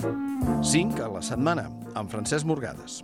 5 a la setmana, amb Francesc Morgades.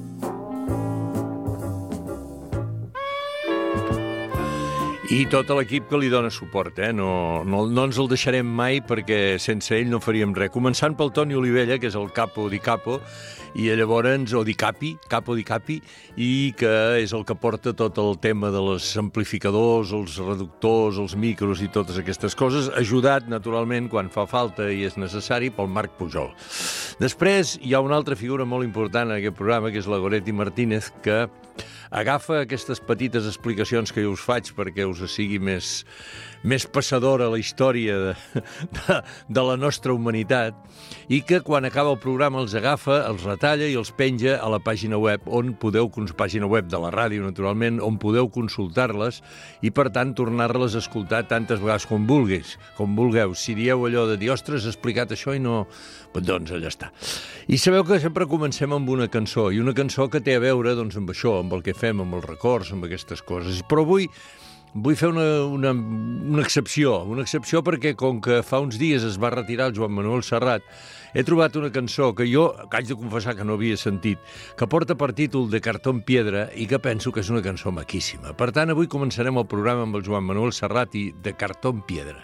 I tot l'equip que li dona suport, no ens el deixarem mai perquè sense ell no faríem res. Començant pel Toni Olivella, que és el capo di capo, i llavors, o di capi, capo di capi, i que és el que porta tot el tema de els amplificadors, els reductors, els micros i totes aquestes coses, ajudat, naturalment, quan fa falta i és necessari, pel Marc Pujol. Després hi ha una altra figura molt important en aquest programa, que és la Goretti Martínez, que agafa aquestes petites explicacions que jo us faig perquè us sigui més passadora la història de la nostra humanitat, i que quan acaba el programa els agafa, els retalla i els penja a la pàgina web, pàgina web de la ràdio, naturalment, on podeu consultar-les i, per tant, tornar-les a escoltar tantes vegades com vulgueu. Si dieu allò de dir, ostres, he explicat això i no... Doncs allà està. I sabeu que sempre comencem amb una cançó, i una cançó que té a veure doncs, amb això, amb el que fem, amb els records, amb aquestes coses. Però avui vull fer una excepció perquè com que fa uns dies es va retirar el Joan Manuel Serrat, he trobat una cançó que jo haig de confessar que no havia sentit, que porta per títol De cartón piedra i que penso que és una cançó maquíssima. Per tant, avui començarem el programa amb el Joan Manuel Serrat i De cartón piedra.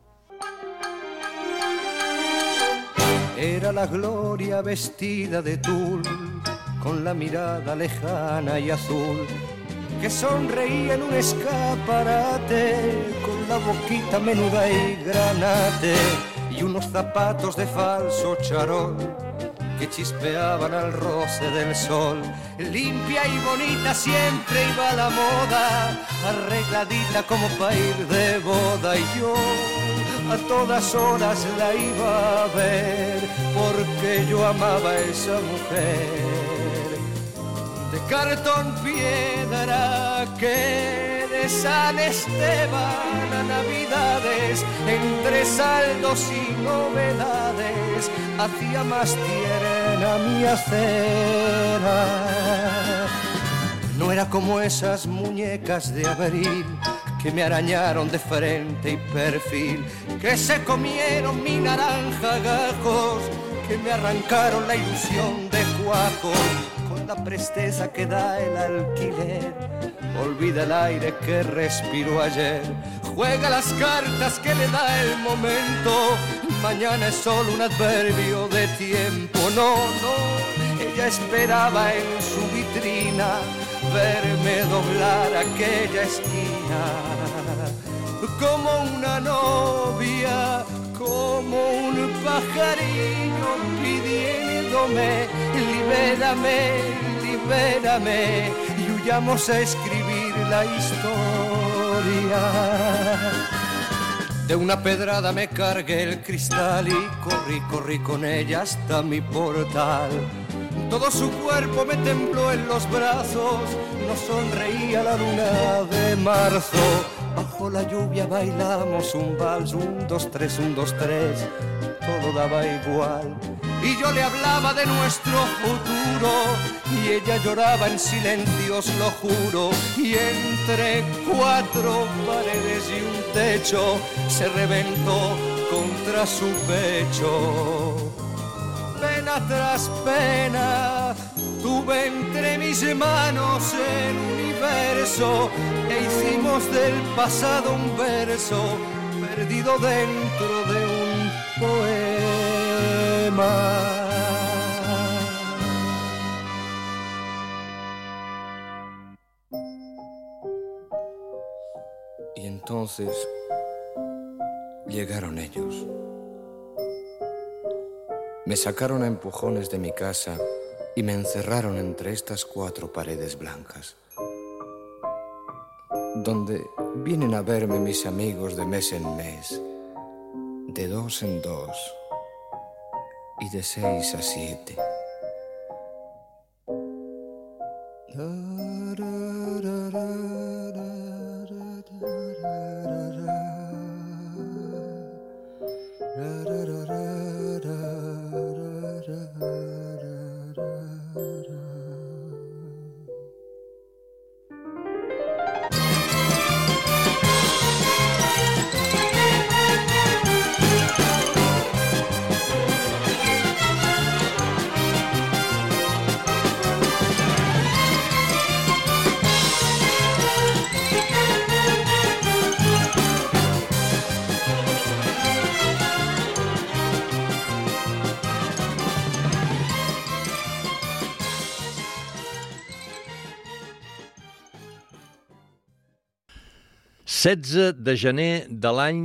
Era la gloria vestida de tul, con la mirada lejana y azul, que sonreía en un escaparate, con la boquita menuda y granate, y unos zapatos de falso charol, que chispeaban al roce del sol. Limpia y bonita siempre iba a la moda, arregladita como para ir de boda, y yo a todas horas la iba a ver, porque yo amaba a esa mujer. De cartón piedra que de San Esteban a Navidades, entre saldos y novedades, hacía más tierna mi acera. No era como esas muñecas de abril que me arañaron de frente y perfil, que se comieron mi naranja gajos, que me arrancaron la ilusión de cuajo. Con la presteza que da el alquiler, olvida el aire que respiró ayer. Juega las cartas que le da el momento, mañana es solo un adverbio de tiempo. No, ella esperaba en su vitrina verme doblar aquella esquina, como una novia, como un pajarillo pidiéndome, libérame, libérame, y huyamos a escribir la historia. De una pedrada me cargué el cristal y corrí con ella hasta mi portal. Todo su cuerpo me tembló en los brazos, nos sonreía la luna de marzo. Bajo la lluvia bailamos un vals, 1, 2, 3, 1, 2, 3, todo daba igual. Y yo le hablaba de nuestro futuro, y ella lloraba en silencio, os lo juro. Y entre 4 paredes y un techo, se reventó contra su pecho. Pena tras pena tuve entre mis manos el universo, e hicimos del pasado un verso perdido dentro de un poema. Y entonces llegaron ellos. Me sacaron a empujones de mi casa y me encerraron entre estas 4 paredes blancas, donde vienen a verme mis amigos de mes en mes, de 2 en 2 y de 6 a 7. 16 de gener de l'any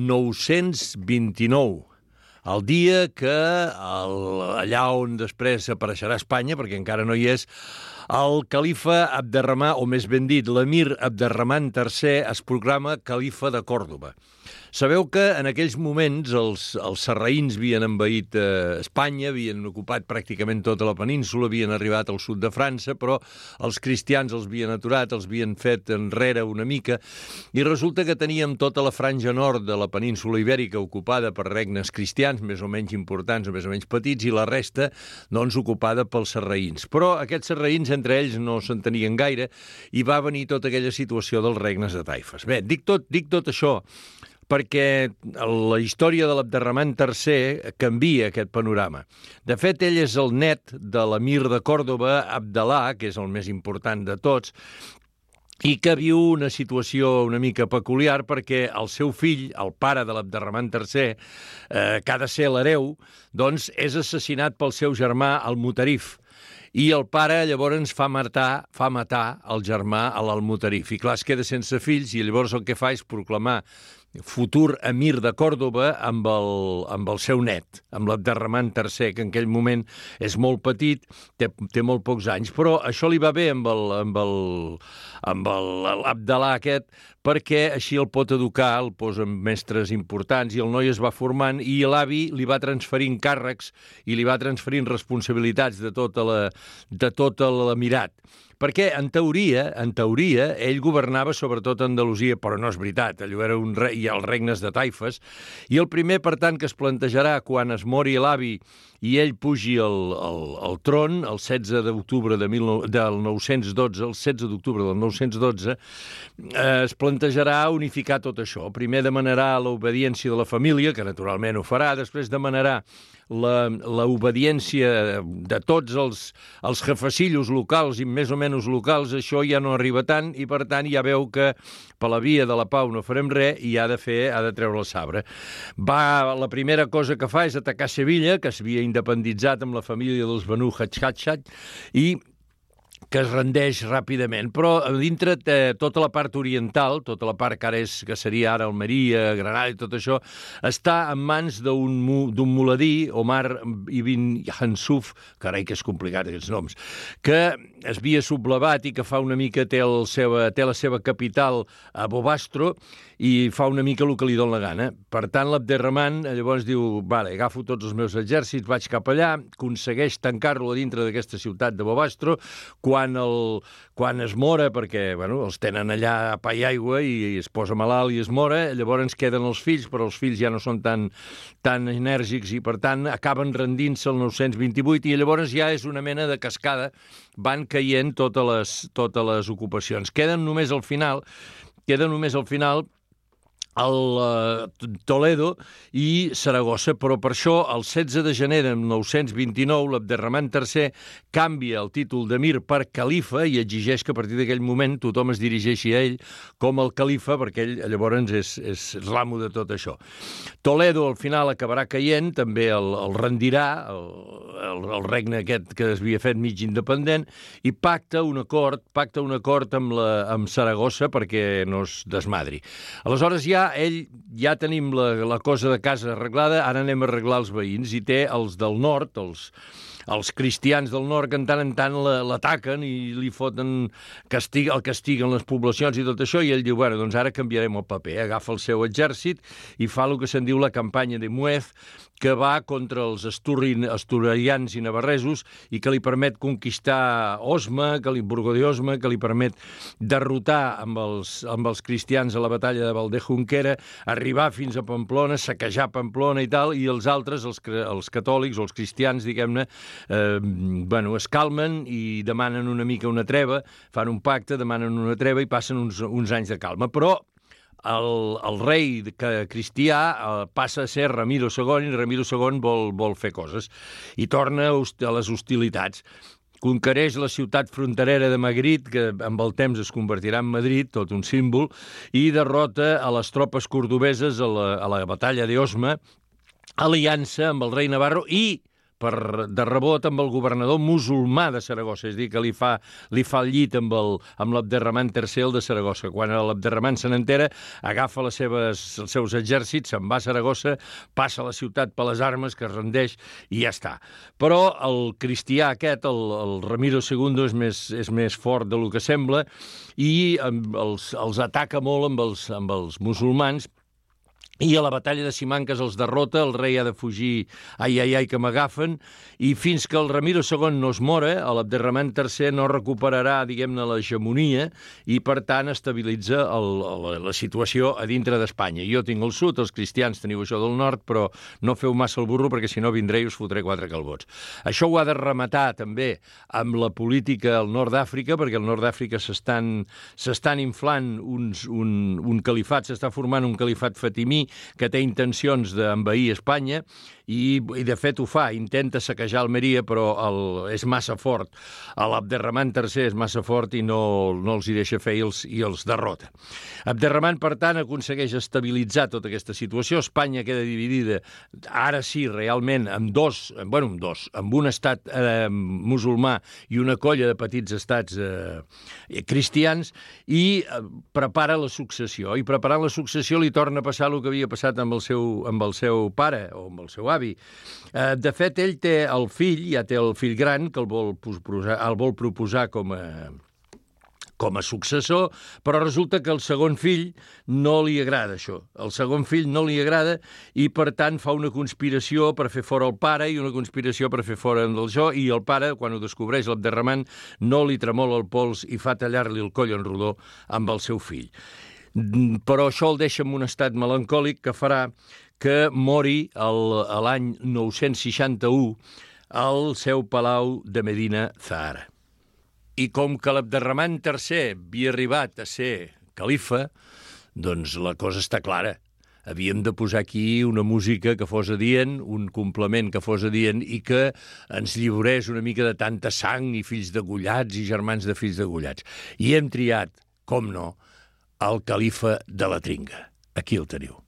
929, el dia que allà on després apareixerà Espanya, perquè encara no hi és, el califa Abderramà, o més ben dit, l'emir Abderramán III, es proclama califa de Còrdova. Sabeu que en aquells moments els sarraïns havien envaït Espanya, havien ocupat pràcticament tota la península, havien arribat al sud de França, però els cristians els havien aturat, els havien fet enrere una mica, i resulta que teníem tota la franja nord de la península ibèrica ocupada per regnes cristians, més o menys importants o més o menys petits, i la resta, doncs, ocupada pels sarraïns. Però aquests sarraïns, entre ells, no s'entenien gaire, i va venir tota aquella situació dels regnes de taifes. Bé, dic tot això perquè la història de l'Abderramán III canvia aquest panorama. De fet, ell és el net de l'emir de Còrdova, Abdalà, que és el més important de tots, i que viu una situació una mica peculiar perquè el seu fill, el pare de l'Abderramán III, que ha de ser l'hereu, doncs és assassinat pel seu germà, el Mutarif. I el pare llavors fa matar el germà a l'Almutarif. I clar, es queda sense fills i llavors el que fa és proclamar futur emir de Còrdova amb el seu net, amb l'Abderramán III, que en aquell moment és molt petit, té molt pocs anys. Però això li va bé amb l'Abdalà aquest, perquè així el pot educar, el posa amb mestres importants, i el noi es va formant, i l'avi li va transferint càrrecs i li va transferint responsabilitats de tot l'emirat. Perquè, en teoria, ell governava sobretot a Andalusia, però no és veritat, allò era un rei, i els regnes de taifes, i el primer, per tant, que es plantejarà quan es mori l'avi i ell pugi al tron, el 16 d'octubre del 912, el 16 d'octubre del 912, es plantejarà unificar tot això. Primer demanarà l'obediència de la família, que naturalment ho farà, després demanarà l'obediència de tots els jefecillos locals i més o menys locals. Això ja no arriba tant i, per tant, ja veu que per la via de la pau no farem res i ha de treure el sabre. La primera cosa que fa és atacar Sevilla, que s'havia independitzat amb la família dels Banu Hachachach, i que es rendeix ràpidament, però a dintre tota la part oriental, tota la part que seria ara Almeria, Granada i tot això, està en mans d'un muladí, Omar ibn Hansuf, carai que és complicat aquests noms, que es havia sublevat i que fa una mica té la seva capital a Bobastro i fa una mica el que li dona la gana. Per tant, l'Abderramán llavors diu, vale, agafo tots els meus exèrcits, vaig cap allà, aconsegueix tancar-lo a dintre d'aquesta ciutat de Bobastro. Quan es mora, perquè els tenen allà a pa i aigua i es posa malalt i es mora, llavors ens queden els fills, però els fills ja no són tan enèrgics i, per tant, acaben rendint-se el 928 i llavors ja és una mena de cascada, van caient totes les ocupacions. Queden només al final Toledo i Saragossa, però per això el 16 de gener de 929 l'Abderramán III canvia el títol d'emir per califa i exigeix que a partir d'aquell moment tothom es dirigeixi a ell com el califa, perquè ell llavors és l'amo de tot això. Toledo al final acabarà caient, també el rendirà, el regne aquest que es havia fet mig independent, i pacta un acord amb Saragossa perquè no es desmadri. Aleshores ja tenim la cosa de casa arreglada, ara anem a arreglar els veïns, i té els del nord, els cristians del nord, que en tant l'ataquen i li foten castiguen les poblacions i tot això, i ell diu, bueno, doncs ara canviarem el paper, agafa el seu exèrcit i fa el que se'n diu la campanya de Muez, que va contra els asturians i navarresos i que li permet conquistar Burgo de Osma, que li permet derrotar amb els cristians a la batalla de Valdejunquera, arribar fins a Pamplona, saquejar Pamplona i tal, i els altres, els catòlics o els cristians, diguem-ne, es calmen i demanen una mica una treva, fan un pacte, demanen una treva i passen uns anys de calma. Però el rei cristià passa a ser Ramiro II i Ramiro II vol fer coses i torna a les hostilitats. Conquereix la ciutat fronterera de Magritte, que amb el temps es convertirà en Madrid, tot un símbol, i derrota a les tropes cordobeses a la batalla d'Osma, aliança amb el rei Navarro i de rebot amb el governador musulmà de Saragossa, és a dir, que li fa el llit amb l'Abderramán III de Saragossa. Quan l'Abderramán se n'entera, agafa els seus exèrcits, se'n va a Saragossa, passa la ciutat per les armes, que es rendeix i ja està. Però el cristià aquest, el Ramiro II, és més fort del que sembla i els ataca molt amb els musulmans, i a la batalla de Simancas els derrota, el rei ha de fugir, ai, que m'agafen, i fins que el Ramiro II no es mora, l'Abderramán III no recuperarà, diguem-ne, l'hegemonia, i per tant estabilitza la situació a dintre d'Espanya. Jo tinc el sud, els cristians teniu això del nord, però no feu massa el burro, perquè si no vindré i us fotré 4 calbots. Això ho ha de rematar també amb la política al nord d'Àfrica, perquè al nord d'Àfrica s'estan inflant un califat, s'està formant un califat fatimí, que té intencions d'envair Espanya i de fet ho fa, intenta saquejar Almeria, però és massa fort. L'Abderramán III és massa fort i no els hi deixa fer i els derrota. Abderramán, per tant, aconsegueix estabilitzar tota aquesta situació. Espanya queda dividida, ara sí, realment, amb un estat musulmà i una colla de petits estats cristians, i prepara la successió. I preparant la successió li torna a passar el que havia passat amb el seu pare o amb el seu avi. De fet, ell té el fill, ja té el fill gran, que el vol proposar com a successor, però resulta que el segon fill no li agrada això. El segon fill no li agrada i, per tant, fa una conspiració per fer fora el pare i una conspiració per fer fora el jo, i el pare, quan ho descobreix l'Abderramán, no li tremola el pols i fa tallar-li el coll en rodó amb el seu fill. Però això el deixa en un estat melancòlic que farà que mori l'any 961 al seu palau de Medina Zahara. I com que l'Abderramán III havia arribat a ser califa, doncs la cosa està clara. Havíem de posar aquí una música que fos adient, un complement que fos adient i que ens lliurés una mica de tanta sang i fills degollats i germans de fills degollats. I hem triat, com no, el califa de la Tringa. Aquí el teniu.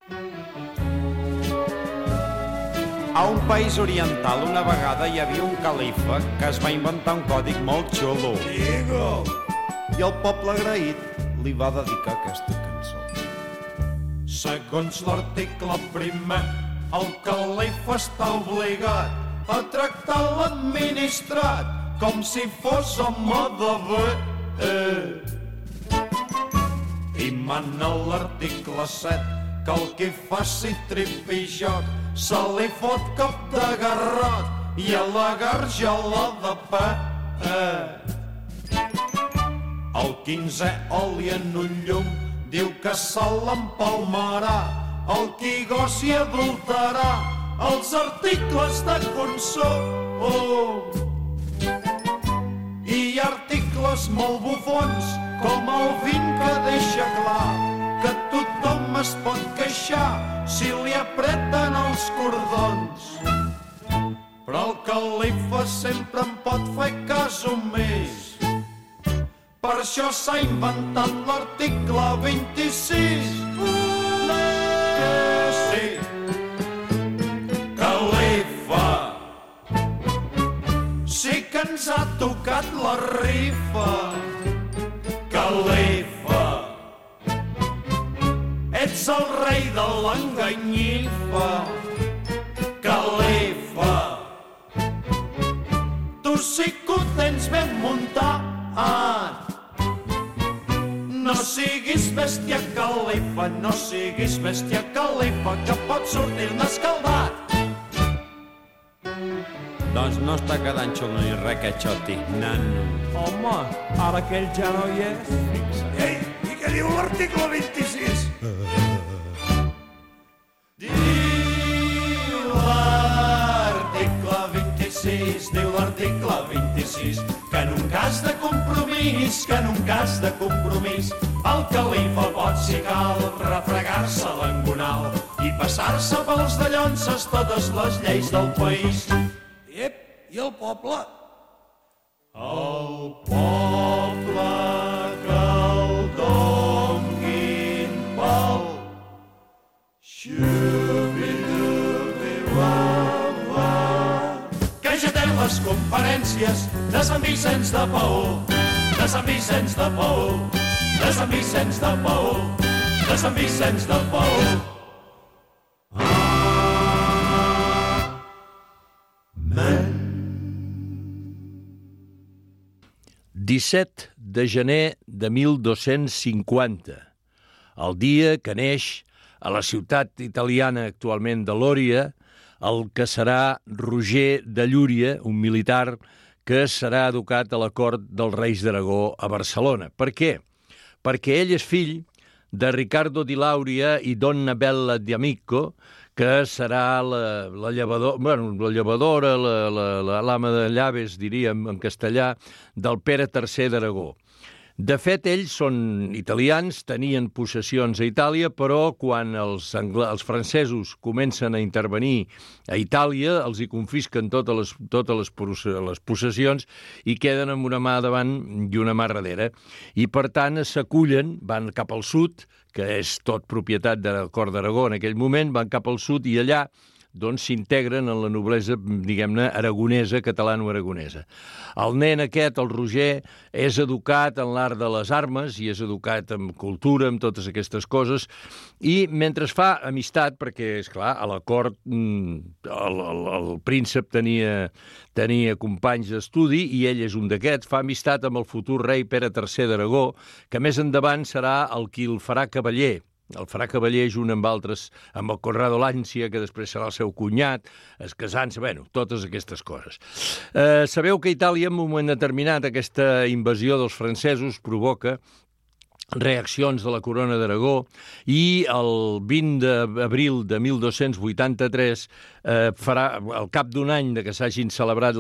A un país oriental una vegada hi havia un califa que es va inventar un còdic molt xulo. Diego! I el poble agraït li va dedicar aquesta cançó. Segons l'article primer, el califa està obligat a tractar l'administrat com si fos home de bé. I mana l'article 7 que el qui faci trip i joc se li fot cop de garrot i a la garjola de pa. El 15è oli en un llum diu que se l'empalmarà el qui gossi adulterà els articles de consum. I hi ha articles molt bufons com el vin que deixa clar que tothom es pot queixar si li apreten els cordons. Però el califa sempre en pot fer cas omís. Per això s'ha inventat l'article 26. Sí, califa, sí que ens ha tocat la rifa. Califa, ets el rei de l'enganyifa. Califa, tu sí que ho tens ben muntat. No siguis bèstia califa, no siguis bèstia califa, que pot sortir-ne escaldat. Doncs no està quedant xulo ni res que xoti, nano. Home, ara que ell ja no hi és. Ei, i què diu l'article 26? Diu l'article 26 que en un cas de compromís, el califa pot, si cal, refregar-se l'engonal i passar-se pels dallonses totes les lleis del país. Ep, i el poble? El poble que el donguin pel xubi-dubi-wa-wa. les conferències de Sant Vicenç de Paül, de Sant Vicenç de Paül, de Sant Vicenç de Paül, de Sant Vicenç de Paül. 17 de gener de 1250, el dia que neix a la ciutat italiana actualment de Lòria el que serà Roger de Llúria, un militar que serà educat a la cort dels reis d'Aragó a Barcelona. Per què? Perquè ell és fill de Riccardo di Lauria i Donna Bella di Amico, que serà la llevadora, l'ama de llaves, diríem en castellà, del Pere III d'Aragó. De fet, ells són italians, tenien possessions a Itàlia, però quan els francesos comencen a intervenir a Itàlia, els hi confisquen totes les possessions i queden amb una mà davant i una mà darrere. I, per tant, s'acullen, van cap al sud, que és tot propietat de la cort d'Aragó en aquell moment, van cap al sud i allà doncs s'integren en la noblesa, diguem-ne, aragonesa, catalano-aragonesa. El nen aquest, el Roger, és educat en l'art de les armes i és educat en cultura, en totes aquestes coses, i mentre fa amistat, perquè, esclar, a la cort el príncep tenia companys d'estudi i ell és un d'aquests, fa amistat amb el futur rei Pere III d'Aragó, que més endavant serà el qui el farà cavaller. El farà cavaller junt amb altres, amb el Conrado Lancia, que després serà el seu cunyat, casant-se, totes aquestes coses. Sabeu que Itàlia, en un moment determinat, aquesta invasió dels francesos provoca reaccions de la corona d'Aragó i el 20 d'abril de 1283 farà, al cap d'un any de que s'hagin celebrat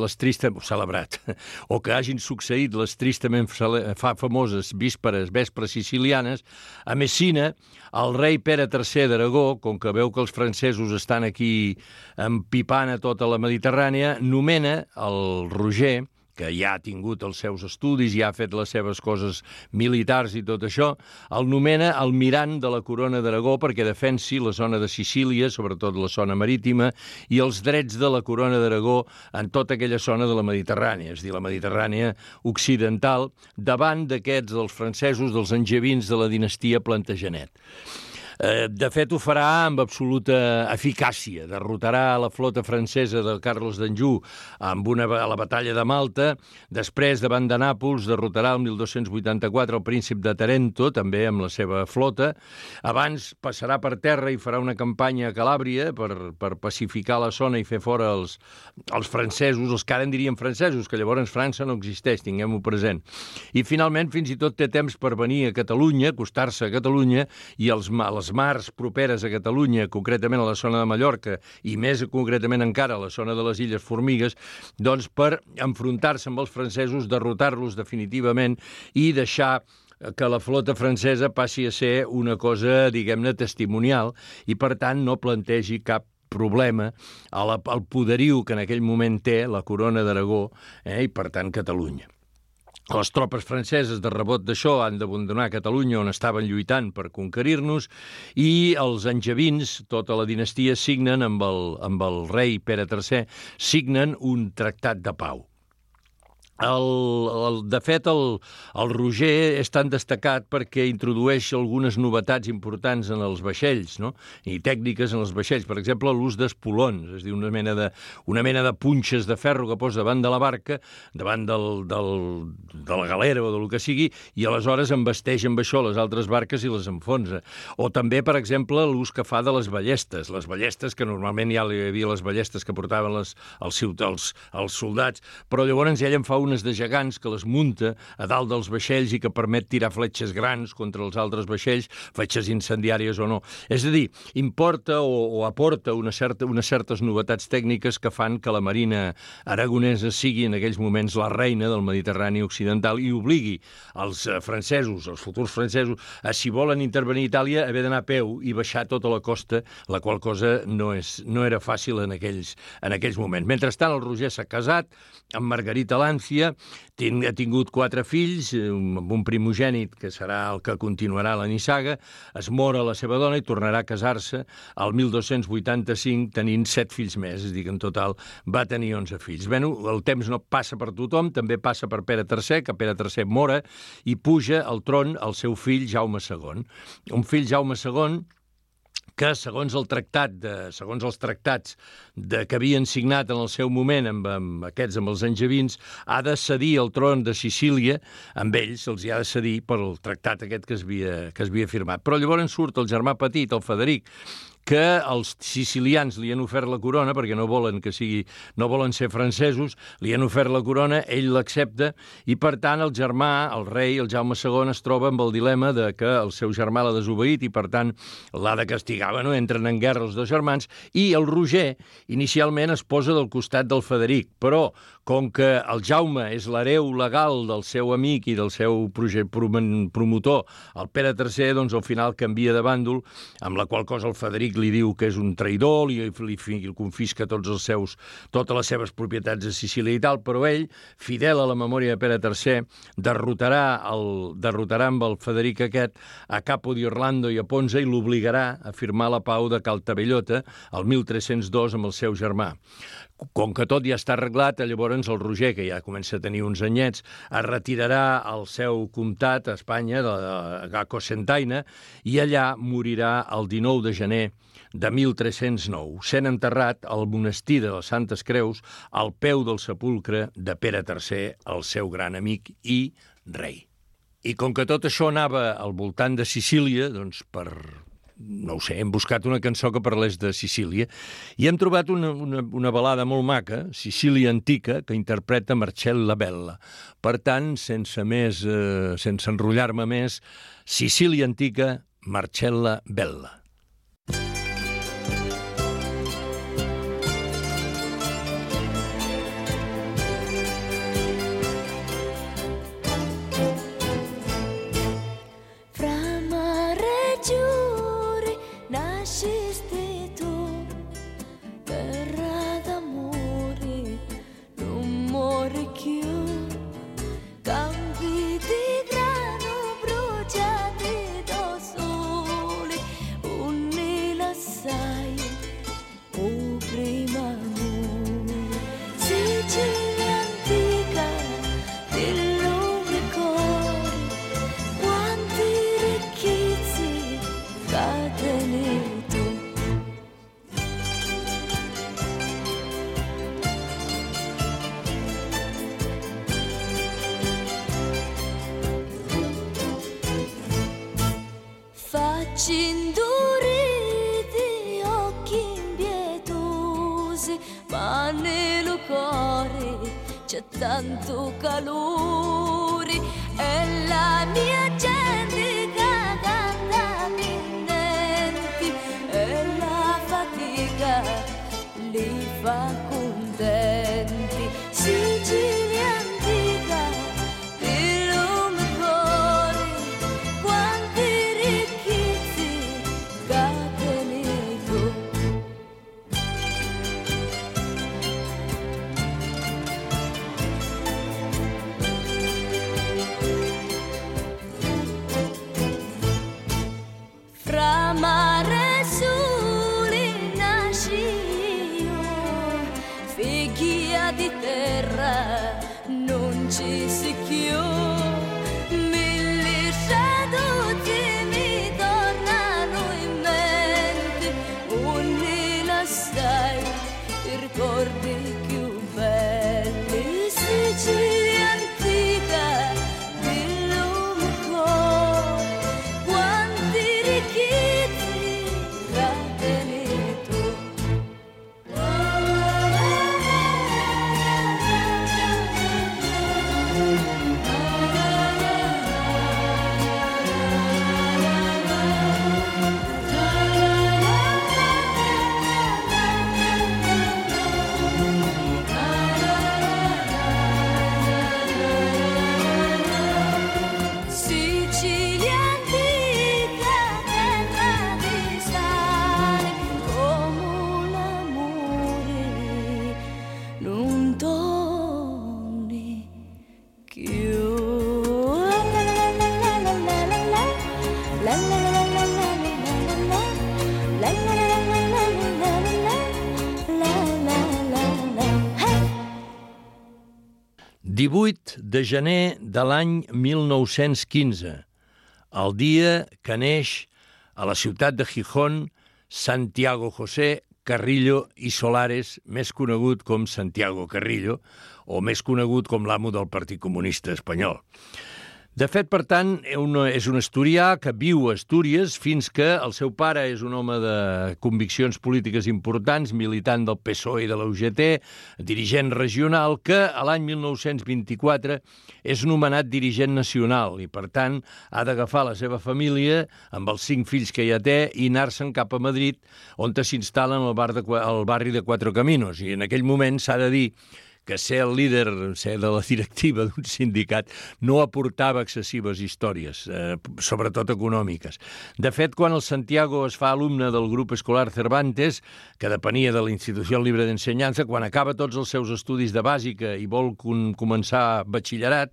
o que hagin succeït les tristament famoses vespres sicilianes, a Messina, el rei Pere III d'Aragó, com que veu que els francesos estan aquí empipant a tota la Mediterrània, nomena el Roger, que ja ha tingut els seus estudis, ja ha fet les seves coses militars i tot això, el nomena almirant de la corona d'Aragó perquè defensi la zona de Sicília, sobretot la zona marítima, i els drets de la corona d'Aragó en tota aquella zona de la Mediterrània, és a dir, la Mediterrània occidental, davant d'aquests, dels francesos, dels angevins de la dinastia Plantagenet. De fet, ho farà amb absoluta eficàcia. Derrotarà la flota francesa de Carles d'Anjou a la batalla de Malta. Després, davant de Nàpols, derrotarà el 1284 el príncip de Tarento, també amb la seva flota. Abans passarà per terra i farà una campanya a Calàbria per pacificar la zona i fer fora els francesos, els que ara en diríem francesos, que llavors França no existeix, tinguem-ho present. I finalment, fins i tot té temps per venir a Catalunya, acostar-se a Catalunya, i les mars properes a Catalunya, concretament a la zona de Mallorca, i més concretament encara a la zona de les Illes Formigues, doncs per enfrontar-se amb els francesos, derrotar-los definitivament i deixar que la flota francesa passi a ser una cosa, diguem-ne, testimonial, i per tant no plantegi cap problema al poderiu que en aquell moment té la corona d'Aragó i per tant Catalunya. Les tropes franceses de rebot d'això han d'abandonar Catalunya, on estaven lluitant per conquerir-nos, i els angevins, tota la dinastia, signen amb el rei Pere III, signen un tractat de pau. De fet, el Roger és tan destacat perquè introdueix algunes novetats importants en els vaixells, no? I tècniques en els vaixells. Per exemple, l'ús d'espolons, és a dir, una mena de punxes de ferro que posa davant de la barca, davant de la galera o del que sigui, i aleshores embasteix amb això les altres barques i les enfonsa. O també, per exemple, l'ús que fa de les ballestes. Les ballestes, que normalment ja hi havia les ballestes que portaven els soldats, però llavors ell en fa unes de gegants que les munta a dalt dels vaixells i que permet tirar fletxes grans contra els altres vaixells, fletxes incendiàries o no. És a dir, importa o aporta unes certes novetats tècniques que fan que la marina aragonesa sigui en aquells moments la reina del Mediterrani occidental i obligui els francesos, els futurs francesos, a, si volen intervenir a Itàlia, haver d'anar a peu i baixar tota la costa, la qual cosa no era fàcil en aquells moments. Mentrestant, el Roger s'ha casat amb Margarita Lancia, Grècia, ha tingut 4 fills, amb un primogènit que serà el que continuarà la nissaga, es mor a la seva dona i tornarà a casar-se al 1285 tenint 7 fills més, és a dir, que en total va tenir 11 fills. Bé, el temps no passa per tothom, també passa per Pere III, que Pere III mora i puja al tron el seu fill Jaume II. Un fill Jaume II que, segons els tractats que havien signat en el seu moment amb els angevins, ha de cedir el tron de Sicília, amb ells els hi ha de cedir pel tractat aquest que es havia firmat. Però llavors surt el germà petit, el Frederic, que els sicilians li han ofert la corona, perquè no volen ser francesos, li han ofert la corona, ell l'accepta, i per tant el germà, el rei, el Jaume II, es troba amb el dilema de que el seu germà l'ha desobeït i per tant l'ha de castigar. Bueno, entren en guerra els dos germans i el Roger inicialment es posa del costat del Frederic, però com que el Jaume és l'hereu legal del seu amic i del seu promotor, el Pere III, doncs al final canvia de bàndol, amb la qual cosa el Frederic li diu que és un traïdor, li confisca totes les seves propietats a Sicília i tal, però ell, fidel a la memòria de Pere III, derrotarà amb el Frederic aquest a Capo di Orlando i a Ponza i l'obligarà a firmar la pau de Caltabellota el 1302 amb el seu germà. Com que tot ja està arreglat, llavors el Roger, que ja comença a tenir uns anyets, es retirarà al seu comtat a Espanya, a Cocentaina, i allà morirà el 19 de gener de 1309, sent enterrat al monestir de les Santes Creus al peu del sepulcre de Pere III, el seu gran amic i rei. I com que tot això anava al voltant de Sicília, doncs hem buscat una cançó que parlés de Sicília i hem trobat una balada molt maca, Sicília Antica, que interpreta Marcella Bella. Per tant, sense enrotllar-me més, Sicília Antica, Marcella Bella. Induriti occhi impietosi, ma nel cuore c'è tanto calore e la mia gente che canta pendenti e la fatica li fa contenti. Sicilia antica, il cuore, quanti mare soli nasci io, figlia di terra non ci si chiude, mille saluti mi tornano in mente, un'ina stai, i ricordi più belli, Sicilia antica, il lume cuore, quanti ricchi rateneto. 18 de gener de l'any 1915, el dia que neix a la ciutat de Gijón Santiago José Carrillo i Solares, més conegut com Santiago Carrillo, o més conegut com l'amo del Partit Comunista Espanyol. De fet, per tant, és un asturià que viu a Astúries fins que el seu pare és un home de conviccions polítiques importants, militant del PSOE i de la UGT, dirigent regional, que a l'any 1924 és nomenat dirigent nacional i, per tant, ha d'agafar la seva família amb els 5 fills que ja té i anar-se'n cap a Madrid, on s'instal·len al barri de Cuatro Caminos. I en aquell moment s'ha de dir que ser el líder, ser de la directiva d'un sindicat, no aportava excessives històries, sobretot econòmiques. De fet, quan el Santiago es fa alumne del grup escolar Cervantes, que depenia de la Institució Libre d'Ensenyança, quan acaba tots els seus estudis de bàsica i vol començar batxillerat,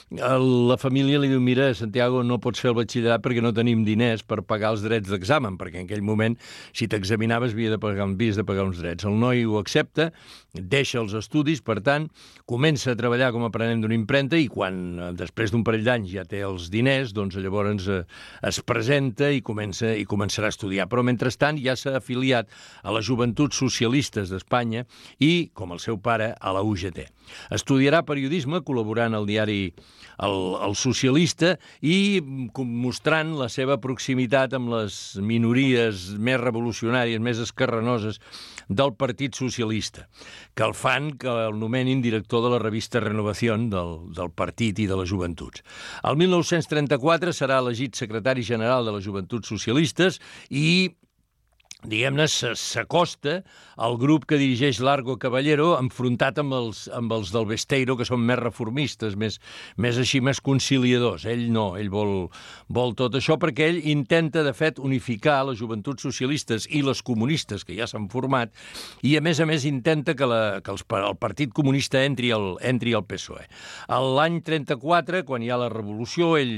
la família li diu, mira, Santiago, no pots fer el batxillerat perquè no tenim diners per pagar els drets d'examen, perquè en aquell moment, si t'examinaves, havies de pagar uns drets. El noi ho accepta, deixa els estudis, per tant, comença a treballar com a aprenent d'una impremta i quan, després d'un parell d'anys, ja té els diners, doncs llavors es presenta i començarà a estudiar. Però, mentrestant, ja s'ha afiliat a les Joventuts Socialistes d'Espanya i, com el seu pare, a la UGT. Estudiarà periodisme col·laborant al diari El Socialista i mostrant la seva proximitat amb les minories més revolucionàries, més esquerranoses del Partit Socialista, que el fan que el nomenin director de la revista Renovación del partit i de les joventuts. El 1934 serà elegit secretari general de les Joventuts Socialistes i diguem-ne, s'acosta al grup que dirigeix Largo Caballero, enfrontat amb els del Besteiro, que són més reformistes, més conciliadors. Ell no, ell vol tot això, perquè ell intenta, de fet, unificar les joventuts socialistes i les comunistes, que ja s'han format, i, a més, intenta que el Partit Comunista entri al PSOE. L'any 34, quan hi ha la revolució, ell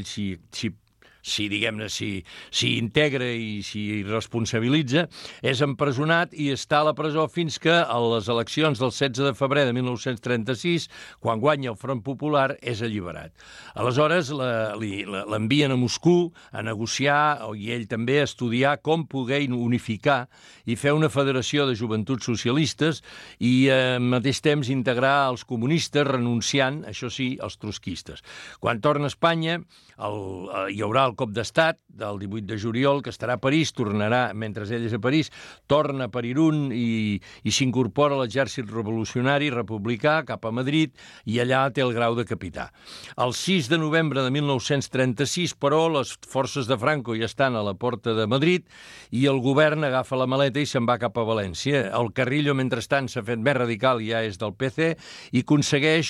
s'hi integra i s'hi responsabilitza, és empresonat i està a la presó fins que a les eleccions del 16 de febrer de 1936, quan guanya el Front Popular, és alliberat. Aleshores, l'envien a Moscou a negociar, i ell també a estudiar com poder unificar i fer una federació de joventuts socialistes i al mateix temps integrar els comunistes, renunciant, això sí, als trotskistes. Quan torna a Espanya, hi haurà el cop d'estat del 18 de juliol, que estarà a París, tornarà, mentre ell és a París, torna per Irún i s'incorpora a l'exèrcit revolucionari republicà cap a Madrid i allà té el grau de capità. El 6 de novembre de 1936, però, les forces de Franco ja estan a la porta de Madrid i el govern agafa la maleta i se'n va cap a València. El Carrillo, mentrestant, s'ha fet més radical, ja és del PC, i aconsegueix,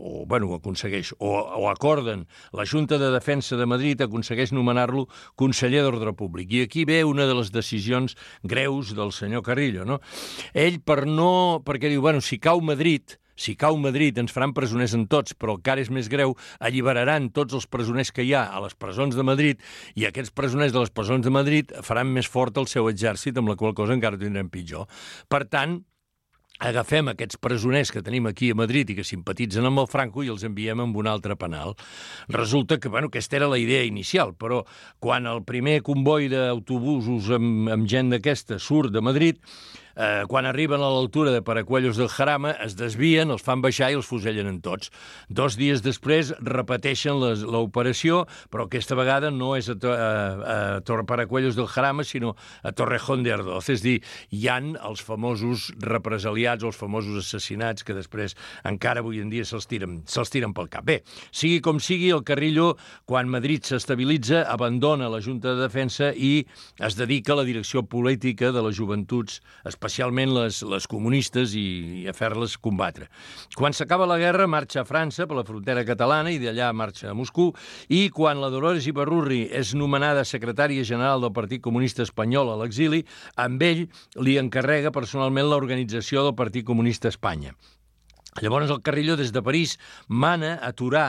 o acorden, la Junta de Defensa de Madrid aconsegueix nomenar-lo conseller d'Ordre Públic. I aquí ve una de les decisions greus del senyor Carrillo, no? Ell, perquè diu, si cau Madrid, ens faran presoners en tots, però el que ara és més greu, alliberaran tots els presoners que hi ha a les presons de Madrid i aquests presoners de les presons de Madrid faran més fort el seu exèrcit, amb la qual cosa encara tindrem pitjor. Per tant, agafem aquests presoners que tenim aquí a Madrid i que simpatitzen amb el Franco i els enviem amb un altre penal. Resulta que, aquesta era la idea inicial, però quan el primer comboi d'autobusos amb gent d'aquesta surt de Madrid, quan arriben a l'altura de Paracuellos del Jarama, es desvien, els fan baixar i els fusellen en tots. 2 dies després repeteixen l'operació, però aquesta vegada no és a Paracuellos del Jarama, sinó a Torrejón de Ardoz. És a dir, hi han els famosos represaliats o els famosos assassinats que després encara avui en dia se'ls tiren pel cap. Bé, sigui com sigui, el Carrillo, quan Madrid s'estabilitza, abandona la Junta de Defensa i es dedica a la direcció política de les joventuts, especialment les comunistes, i a fer-les combatre. Quan s'acaba la guerra, marxa a França per la frontera catalana i d'allà marxa a Moscou, i quan la Dolores Ibarrurri és nomenada secretària general del Partit Comunista Espanyol a l'exili, amb ell li encarrega personalment l'organització del Partit Comunista Espanya. Llavors el Carrillo, des de París, mana aturar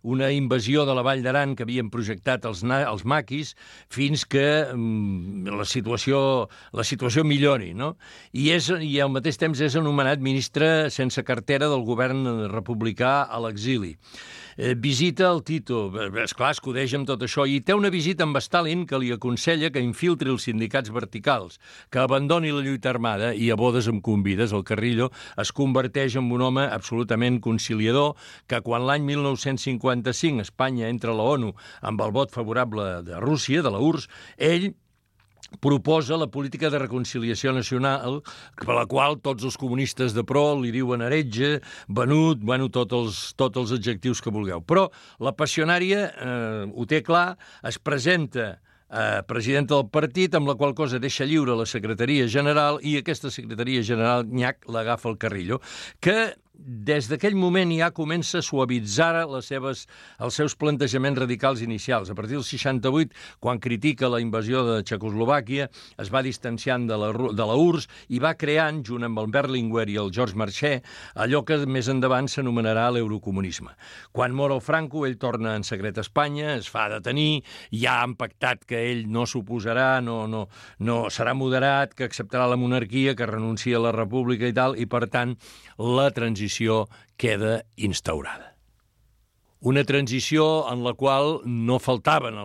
una invasió de la Vall d'Aran que havien projectat els maquis fins que la situació millori, no? I al mateix temps és anomenat ministre sense cartera del govern republicà a l'exili. Visita el Tito, esclar, escudeix amb tot això, i té una visita amb Stalin que li aconsella que infiltri els sindicats verticals, que abandoni la lluita armada i a bodes amb convides, el Carrillo es converteix en un home absolutament conciliador que quan l'any 1955 Espanya entra a la ONU amb el vot favorable de Rússia, de la URSS, ell proposa la política de reconciliació nacional, per la qual tots els comunistes de pro li diuen heretge, venut, tots els adjectius que vulgueu. Però la passionària ho té clar, es presenta presidenta del partit, amb la qual cosa deixa lliure la secretaria general i aquesta secretaria general, nyac, l'agafa el Carrillo, que des d'aquell moment ja comença a suavitzar els seus plantejaments radicals inicials. A partir del 68, quan critica la invasió de Txecoslovàquia, es va distanciant de la URSS i va creant, junt amb el Berlinguer i el Georges Marchais, allò que més endavant s'anomenarà l'eurocomunisme. Quan mor el Franco, ell torna en secret a Espanya, es fa detenir, ja han pactat que ell no s'oposarà, no serà moderat, que acceptarà la monarquia, que renuncia a la república i tal, i per tant la transició queda instaurada. Una transició en la qual no faltaven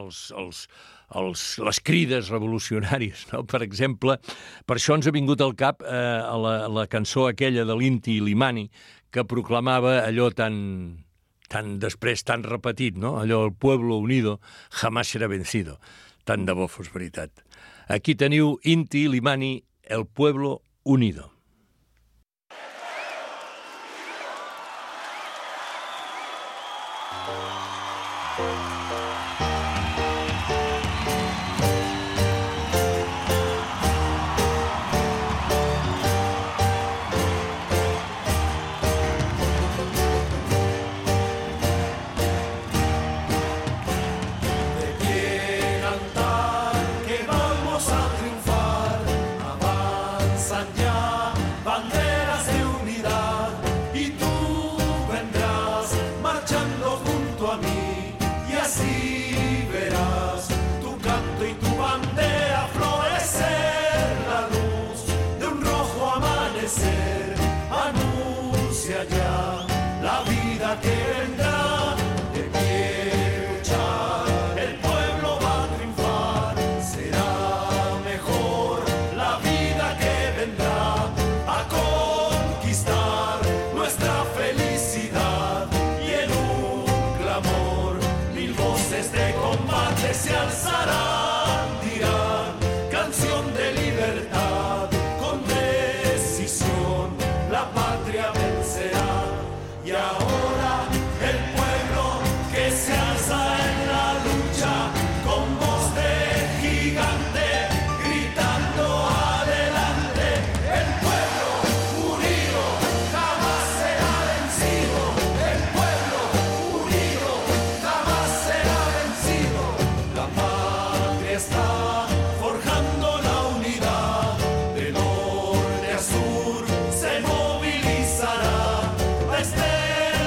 les crides revolucionàries, no? Per exemple, per això ens ha vingut al cap la cançó aquella de l'Inti Illimani, que proclamava allò tan després tan repetit, no? Allò, el pueblo unido jamás será vencido. Tant de bo fos veritat. Aquí teniu Inti Illimani, el pueblo unido. Este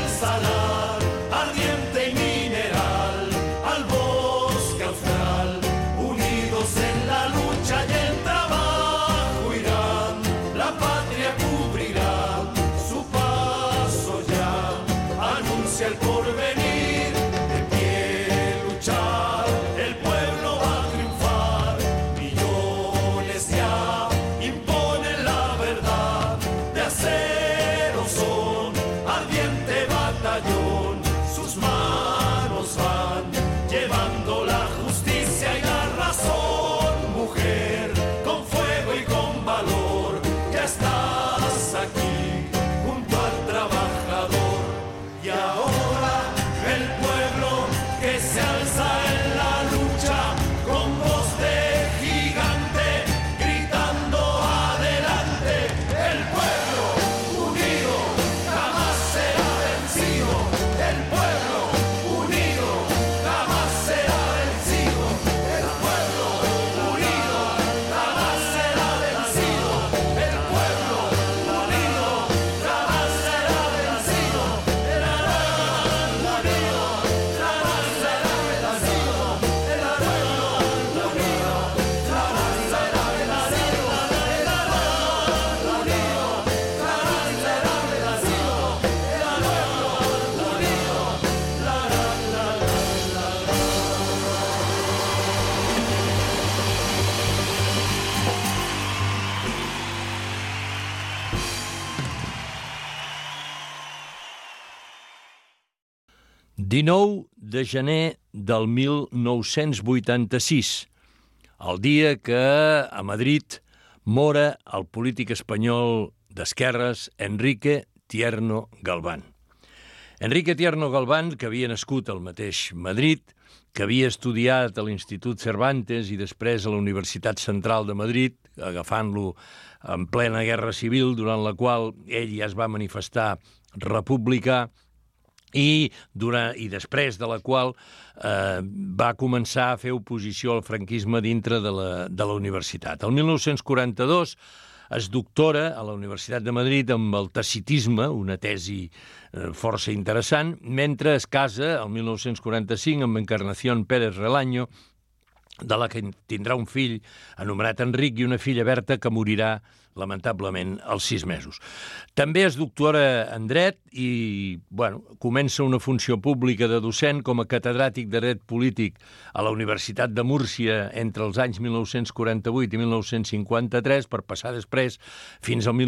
19 de gener del 1986, el dia que a Madrid mora el polític espanyol d'esquerres Enrique Tierno Galván. Enrique Tierno Galván, que havia nascut al mateix Madrid, que havia estudiat a l'Institut Cervantes i després a la Universitat Central de Madrid, agafant-lo en plena guerra civil, durant la qual ell ja es va manifestar republicà, i després de la qual va començar a fer oposició al franquisme dintre de la universitat. El 1942 es doctora a la Universitat de Madrid amb el tacitisme, una tesi força interessant, mentre es casa el 1945 amb Encarnación Pérez Relaño, de la que tindrà un fill anomenat Enric i una filla Berta que morirà lamentablement als 6 mesos. També es doctora en dret i comença una funció pública de docent com a catedràtic de dret polític a la Universitat de Múrcia entre els anys 1948 i 1953 per passar després fins al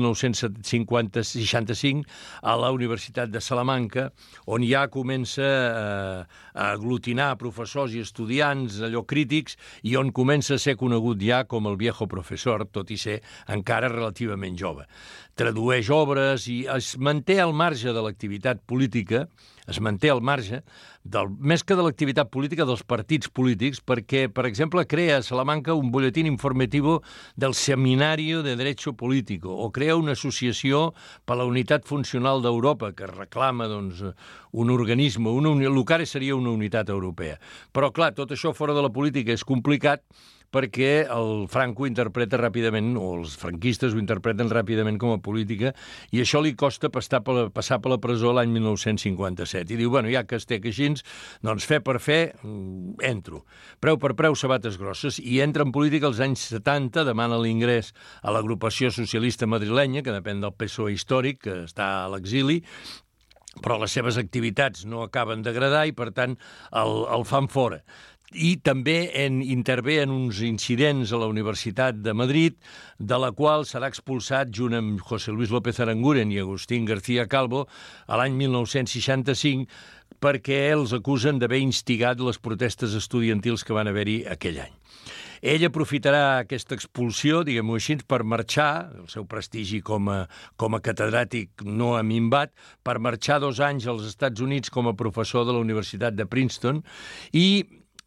1965 a la Universitat de Salamanca, on ja comença a aglutinar professors i estudiants allò crítics i on comença a ser conegut ja com el viejo professor, tot i ser encara relativament jove. Tradueix obres i es manté al marge de l'activitat política, es manté al marge, més que de l'activitat política, dels partits polítics, perquè, per exemple, crea a Salamanca un butlletín informativo del Seminario de Derecho Político, o crea una associació per la Unitat Funcional d'Europa, que reclama un organisme, el que ara seria una unitat europea. Però, clar, tot això fora de la política és complicat, perquè el Franco interpreta ràpidament, o els franquistes ho interpreten ràpidament com a política, i això li costa passar per la presó l'any 1957. I diu, ja que estic així, doncs fer per fer, entro. Preu per preu, sabates grosses, i entra en política als anys 70, demana l'ingrés a l'agrupació socialista madrilenya, que depèn del PSOE històric, que està a l'exili, però les seves activitats no acaben d'agradar i, per tant, el fan fora. I també intervé en uns incidents a la Universitat de Madrid, de la qual serà expulsat junt amb José Luis López Aranguren i Agustín García Calvo a l'any 1965 perquè els acusen d'haver instigat les protestes estudiantils que van haver-hi aquell any. Ell aprofitarà aquesta expulsió, diguem-ho així, per marxar, el seu prestigi com a catedràtic no ha minvat, per marxar 2 anys als Estats Units com a professor de la Universitat de Princeton i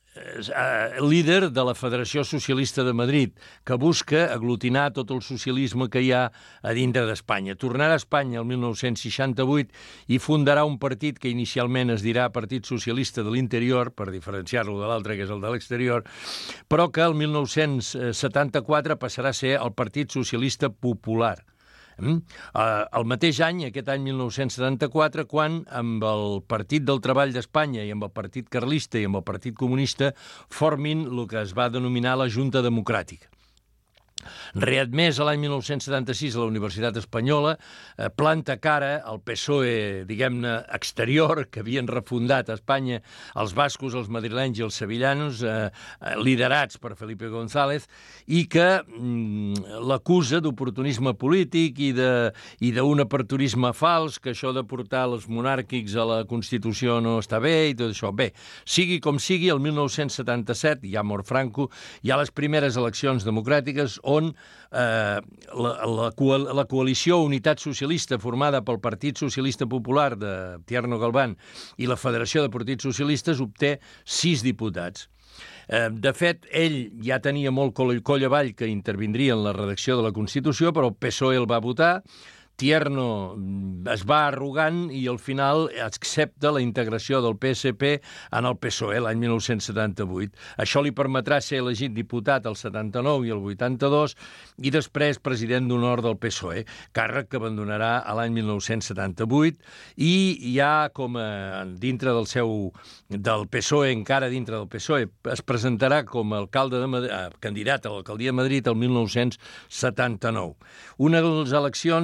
líder de la Federació Socialista de Madrid, que busca aglutinar tot el socialisme que hi ha a dintre d'Espanya. Tornarà a Espanya el 1968 i fundarà un partit que inicialment es dirà Partit Socialista de l'Interior, per diferenciar-lo de l'altre, que és el de l'exterior, però que el 1974 passarà a ser el Partit Socialista Popular. El mateix any, aquest any 1974, quan amb el Partit del Treball d'Espanya i amb el Partit Carlista i amb el Partit Comunista formin el que es va denominar la Junta Democràtica. Readmès a l'any 1976 a la Universitat Espanyola, planta cara al PSOE, diguem-ne, exterior, que havien refundat a Espanya els bascos, els madrilenys i els sevillanos, liderats per Felipe González, i que l'acusa d'oportunisme polític i d'un aperturisme fals, que això de portar els monàrquics a la Constitució no està bé i tot això. Bé, sigui com sigui, el 1977, ja mort Franco, hi ha les primeres eleccions democràtiques on la coalició Unitat Socialista formada pel Partit Socialista Popular de Tierno Galván i la Federació de Partits Socialistes obté 6 diputats. De fet, ell ja tenia molt coll avall que intervindria en la redacció de la Constitució, però el PSOE el va votar. Tierno es va arrogant i al final accepta la integració del PSP en el PSOE l'any 1978. Això li permetrà ser elegit diputat al 79 i el 82 i després president d'honor del PSOE, càrrec que abandonarà a l'any 1978 i ja com a dintre del PSOE, encara dintre del PSOE, es presentarà com a candidat a l'alcaldia de Madrid el 1979. Una de les eleccions en les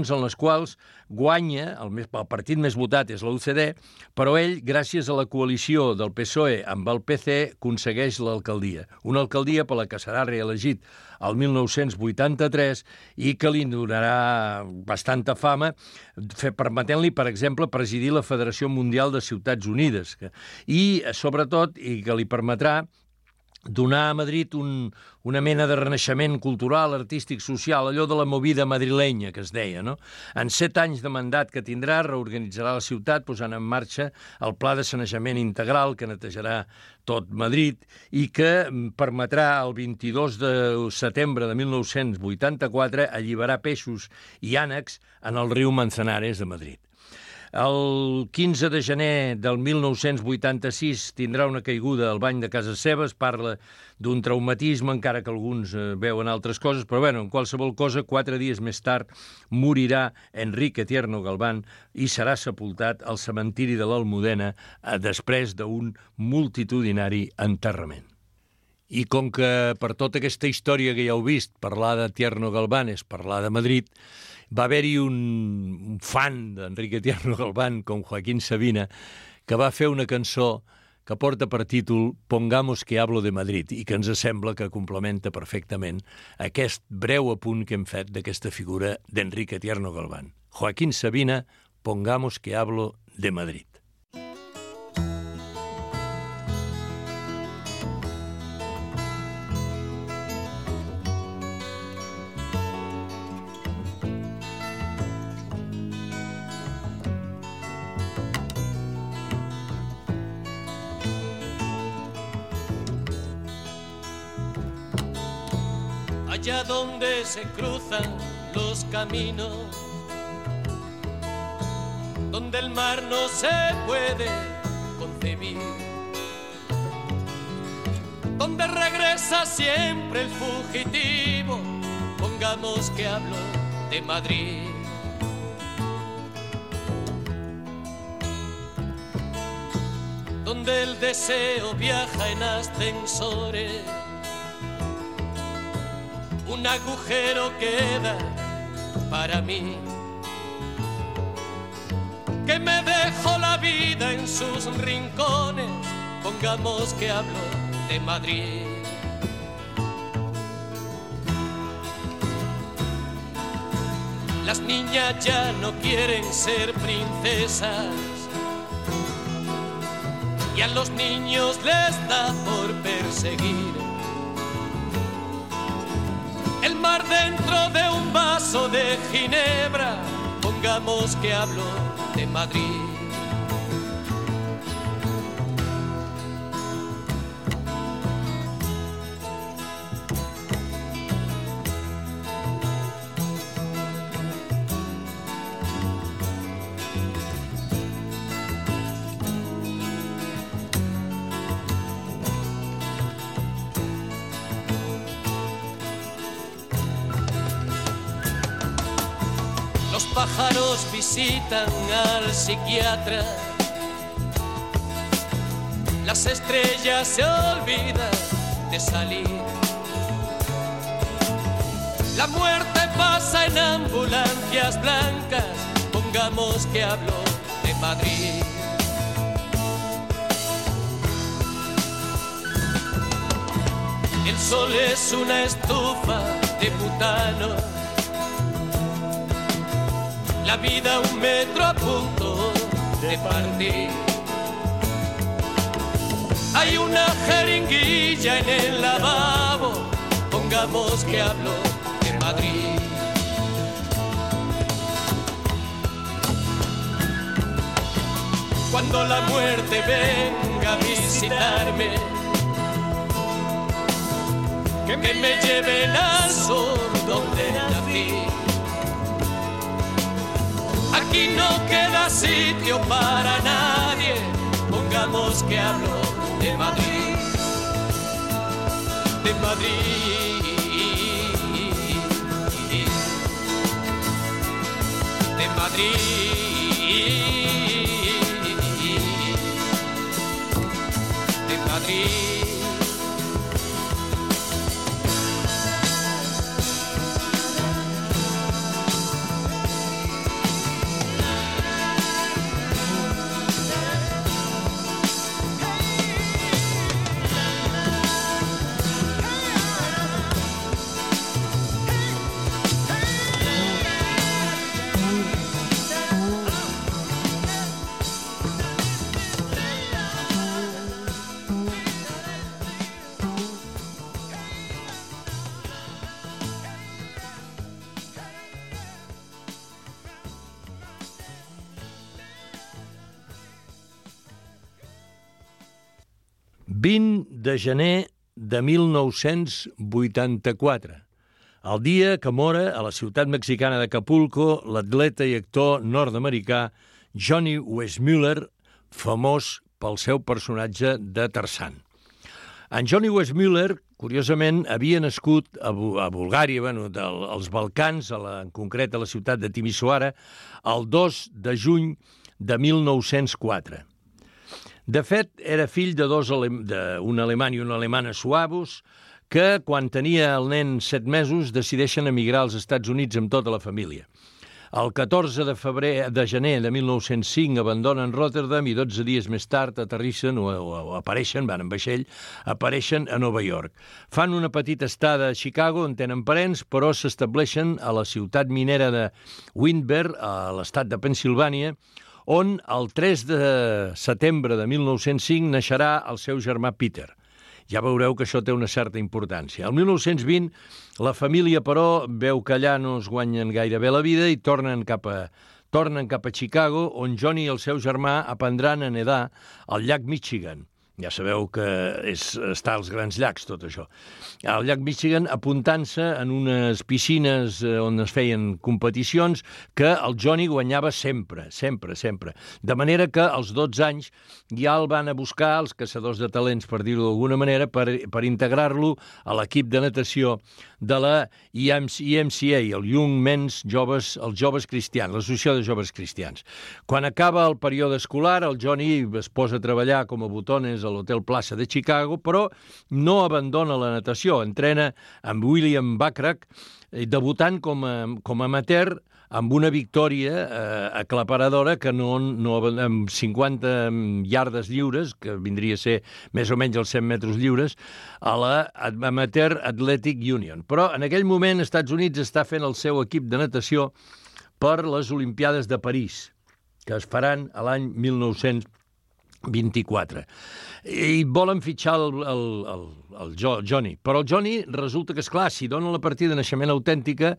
quals guanya, el partit més votat és la UCD, però ell, gràcies a la coalició del PSOE amb el PC, aconsegueix l'alcaldia. Una alcaldia per la que serà reelegit el 1983 i que li donarà bastanta fama, permetent-li, per exemple, presidir la Federació Mundial de Ciutats Unides. I, sobretot, i que li permetrà donar a Madrid una mena de renaixement cultural, artístic, social, allò de la movida madrilenya, que es deia, no? En 7 anys de mandat que tindrà, reorganitzarà la ciutat posant en marxa el pla de sanejament integral que netejarà tot Madrid i que permetrà el 22 de setembre de 1984 alliberar peixos i ànecs en el riu Manzanares de Madrid. El 15 de gener del 1986 tindrà una caiguda al bany de casa seva, es parla d'un traumatisme, encara que alguns veuen altres coses, però bueno, en qualsevol cosa, 4 dies més tard morirà Enrique Tierno Galván i serà sepultat al cementiri de l'Almudena després d'un multitudinari enterrament. I com que per tota aquesta història que ja heu vist, parlar de Tierno Galván és parlar de Madrid, va haver-hi un fan d'Enrique Tierno Galván, com Joaquín Sabina, que va fer una cançó que porta per títol Pongamos que hablo de Madrid i que ens sembla que complementa perfectament aquest breu apunt que hem fet d'aquesta figura d'Enrique Tierno Galván. Joaquín Sabina, Pongamos que hablo de Madrid. Allá donde se cruzan los caminos, donde el mar no se puede concebir, donde regresa siempre el fugitivo, pongamos que hablo de Madrid. Donde el deseo viaja en ascensores, un agujero queda para mí, que me dejo la vida en sus rincones, pongamos que hablo de Madrid. Las niñas ya no quieren ser princesas y a los niños les da por perseguir el mar dentro de un vaso de ginebra, pongamos que hablo de Madrid. Los pájaros visitan al psiquiatra, las estrellas se olvidan de salir, la muerte pasa en ambulancias blancas, pongamos que hablo de Madrid. El sol es una estufa de butano, la vida un metro a punto de partir. Hay una jeringuilla en el lavabo, pongamos que hablo de Madrid. Cuando la muerte venga a visitarme, que me lleven al sur donde nací. Aquí no queda sitio para nadie, pongamos que hablo de Madrid, de Madrid, de Madrid, de Madrid. 20 de gener de 1984, el dia que mora a la ciutat mexicana d'Acapulco l'atleta i actor nord-americà Johnny Weissmuller, famós pel seu personatge de Tarzan. En Johnny Weissmuller, curiosament, havia nascut a Bulgària, als Balcans, en concret a la ciutat de Timisoara, el 2 de juny de 1904. De fet, era fill d'un alemany i una alemana suavos que, quan tenia el nen 7 mesos, decideixen emigrar als Estats Units amb tota la família. El 14 de gener de 1905 abandonen Rotterdam i 12 dies més tard aterrissen o apareixen, van en vaixell, apareixen a Nova York. Fan una petita estada a Chicago on tenen parents, però s'estableixen a la ciutat minera de Windber, a l'estat de Pennsilvània, on el 3 de setembre de 1905 naixerà el seu germà Peter. Ja veureu que això té una certa importància. El 1920, la família, però, veu que allà no es guanyen gaire bé la vida i tornen cap a Chicago, on Johnny i el seu germà aprendran a nedar al llac Michigan. Ja sabeu que està als Grans Llacs, tot això. Al llac Michigan, apuntant-se en unes piscines on es feien competicions que el Johnny guanyava sempre. De manera que als 12 anys ja el van a buscar els caçadors de talents, per dir-ho d'alguna manera, per integrar-lo a l'equip de natació de la YMCA, el Young Men's Joves, els Joves Cristians, l'Associació de Joves Cristians. Quan acaba el període escolar, el Johnny es posa a treballar com a botones a l'Hotel Plaza de Chicago, però no abandona la natació. Entrena amb William Bachrach, debutant com a amateur amb una victòria aclaparadora que amb 50 iardes lliures, que vindria a ser més o menys els 100 metres lliures, a la Amateur Athletic Union. Però en aquell moment els Estats Units està fent el seu equip de natació per les Olimpiades de París, que es faran a l'any 1924. I volen fitxar el Johnny. Però el Johnny resulta que, esclar, si dona la partida de naixement autèntica,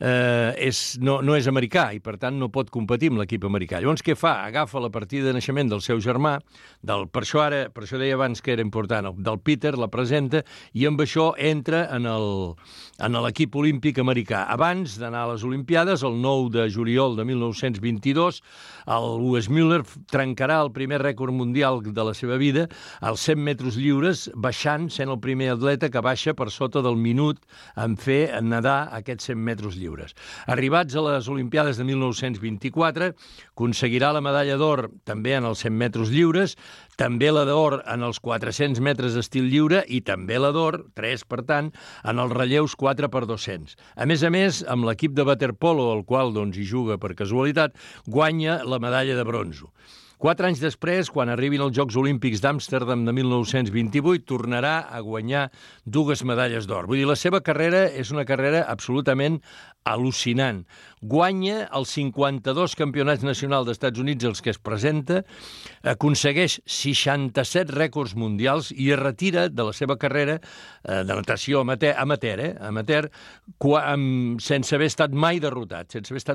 no és americà i, per tant, no pot competir amb l'equip americà. Llavors, què fa? Agafa la partida de naixement del seu germà, per això deia abans que era important, del Peter, la presenta, i amb això entra en l'equip olímpic americà. Abans d'anar a les Olimpiades, el 9 de juliol de 1922, el Weissmuller trencarà el primer rècord mundial de la seva vida, als 100 metres lliures, baixant, sent el primer atleta que baixa per sota del minut en fer nedar aquests 100 metres lliures. Arribats a les Olimpiades de 1924, aconseguirà la medalla d'or també en els 100 metres lliures, també la d'or en els 400 metres d'estil lliure i també la d'or, 3 per tant, en els relleus 4x200. A més, amb l'equip de waterpolo, el qual hi juga per casualitat, guanya la medalla de bronzo. 4 anys després, quan arribin els Jocs Olímpics d'Amsterdam de 1928, tornarà a guanyar 2 medalles d'or. Vull dir, la seva carrera és una carrera absolutament al·lucinant. Guanya els 52 campionats nacionals dels Estats Units als que es presenta, aconsegueix 67 rècords mundials i es retira de la seva carrera de natació amateur, sense haver estat mai derrotat.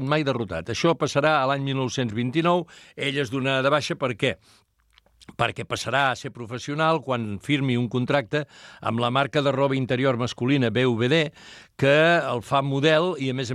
Això passarà a l'any 1929, ell es donarà de baixa. Per què? Perquè passarà a ser professional quan firmi un contracte amb la marca de roba interior masculina BVD, que el fa model i, a més,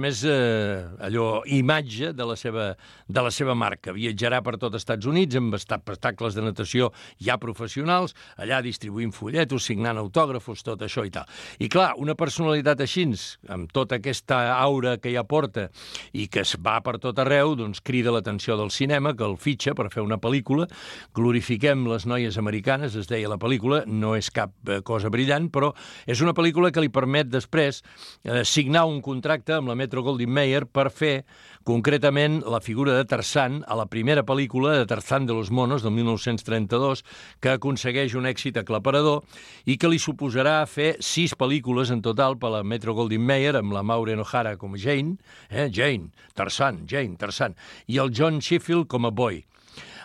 imatge de la seva marca. Viatjarà per tot els Estats Units amb espectacles de natació ja professionals, allà distribuint folletos, signant autògrafos, tot això i tal. I clar, una personalitat així, amb tota aquesta aura que ja porta i que es va per tot arreu, doncs crida l'atenció del cinema, que el fitxa per fer una pel·lícula. Glorifiquem les noies americanes, es deia la pel·lícula, no és cap cosa brillant, però és una pel·lícula que li permet després signar un contracte amb la Metro-Goldwyn-Mayer per fer concretament la figura de Tarzan a la primera pel·lícula de Tarzan de los Monos del 1932, que aconsegueix un èxit aclaparador i que li suposarà fer 6 pel·lícules en total per la Metro-Goldwyn-Mayer, amb la Maureen O'Hara com a Jane, Tarzan, i el John Sheffield com a Boy.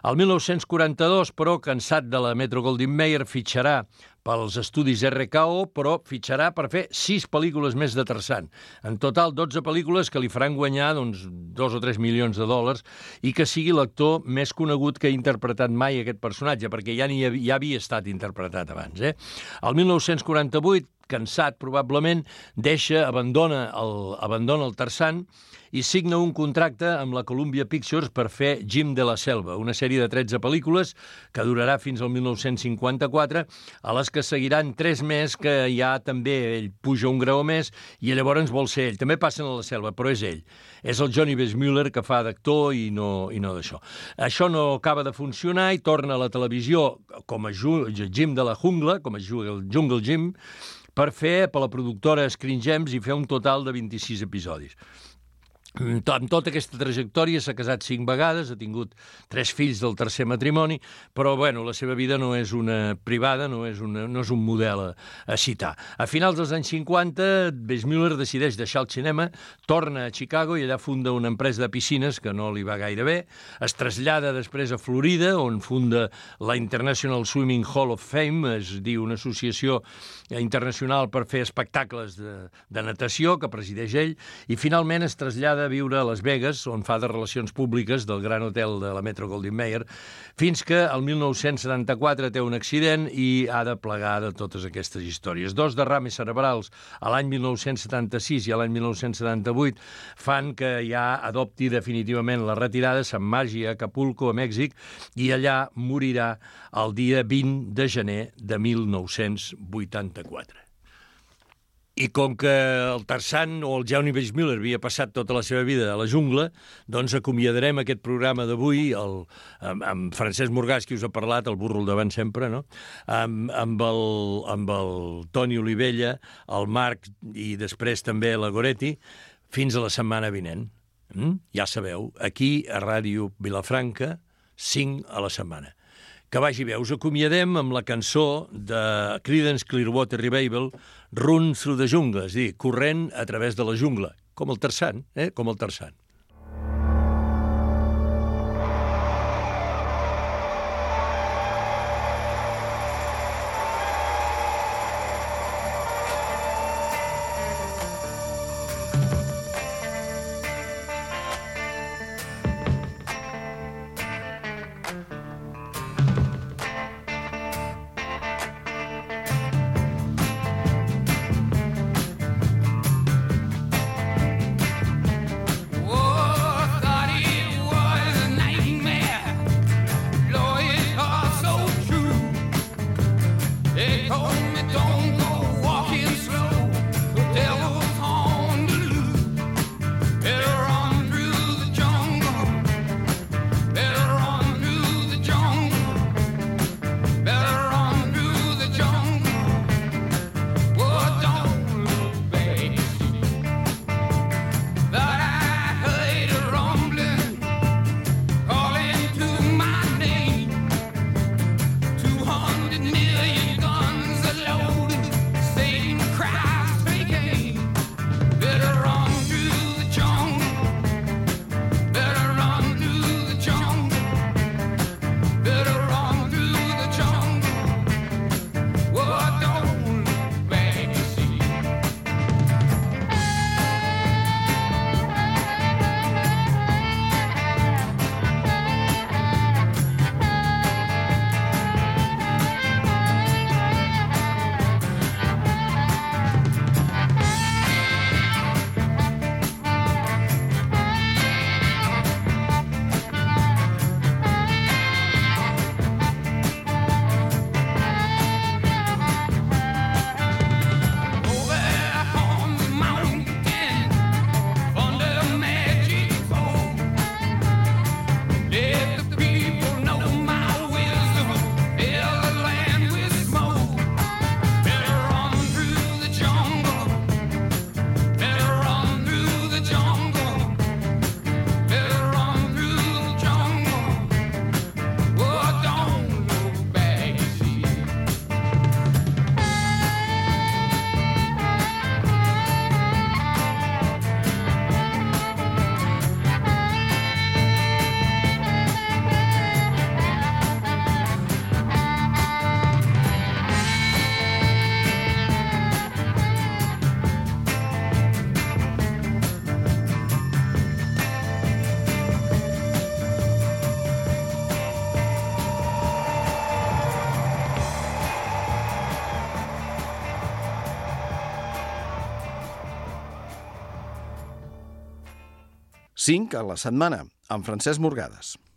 El 1942, però, cansat de la Metro-Goldwyn-Mayer, fitxarà pels estudis RKO, però fitxarà per fer 6 pel·lícules més de Tarzan. En total, 12 pel·lícules que li faran guanyar $2 o 3 milions i que sigui l'actor més conegut que ha interpretat mai aquest personatge, perquè ja havia estat interpretat abans. El 1948, cansat probablement, abandona el Tarzan i signa un contracte amb la Columbia Pictures per fer Jim de la Selva, una sèrie de 13 pel·lícules que durarà fins al 1954, a les que seguiran 3 més que ja també ell puja un graó més i llavors vol ser ell. També passen a la selva, però és ell. És el Johnny Weissmuller que fa d'actor i no d'això. Això no acaba de funcionar i torna a la televisió com a Jim de la Jungla, com a Jungle Jim, per la productora Screen Gems i fer un total de 26 episodis. Amb tota aquesta trajectòria s'ha casat 5 vegades, ha tingut 3 fills del tercer matrimoni, però bueno, la seva vida no és una privada, no és un model a citar. A finals dels anys 50, Weissmuller decideix deixar el cinema, torna a Chicago i allà funda una empresa de piscines que no li va gaire bé, es trasllada després a Florida, on funda la International Swimming Hall of Fame, es diu una associació internacional per fer espectacles de natació, que presideix ell, i finalment es trasllada a viure a Las Vegas, on fa de relacions públiques del gran hotel de la Metro-Goldwyn-Mayer, fins que el 1974 té un accident i ha de plegar de totes aquestes històries. 2 derrames cerebrals a l'any 1976 i a l'any 1978 fan que ja adopti definitivament la retirada, se'n marxi a Acapulco, a Mèxic, i allà morirà el dia 20 de gener de 1984. I com que el Tarzan o el Johnny Weissmuller havia passat tota la seva vida a la jungla, doncs acomiadarem aquest programa d'avui amb Francesc Morgàs, qui us ha parlat, el burro al davant sempre, no? Amb el Toni Olivella, el Marc i després també la Goretti, fins a la setmana vinent. Ja sabeu, aquí a Ràdio Vilafranca, 5 a la setmana. Que vagi bé, us acomiadem amb la cançó de Creedence Clearwater Revival, Run Through the Jungle, és a dir, corrent a través de la jungla, com el Tarzan, com el Tarzan. Whoa. 5 a la setmana, amb Francesc Morgades.